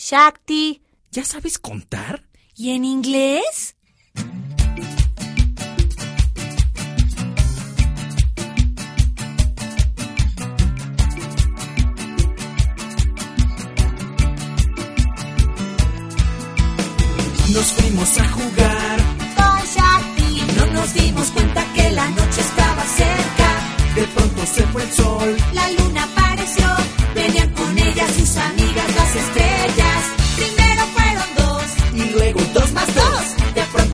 Shakti. ¿Ya sabes contar? ¿Y en inglés? Nos fuimos a jugar Con Shakti. y no nos dimos cuenta que la noche estaba cerca. De pronto se fue el sol. La luna